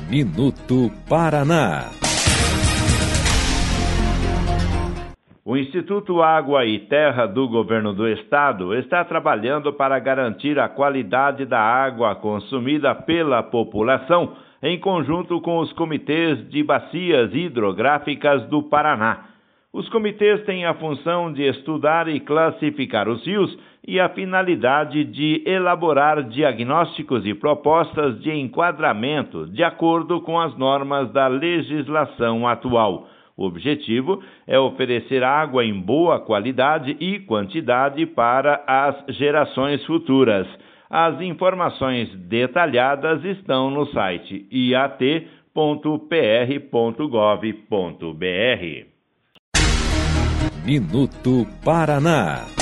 Minuto Paraná. O Instituto Água e Terra do Governo do Estado está trabalhando para garantir a qualidade da água consumida pela população, em conjunto com os comitês de bacias hidrográficas do Paraná. Os comitês têm a função de estudar e classificar os rios e a finalidade de elaborar diagnósticos e propostas de enquadramento de acordo com as normas da legislação atual. O objetivo é oferecer água em boa qualidade e quantidade para as gerações futuras. As informações detalhadas estão no site iat.pr.gov.br. Minuto Paraná.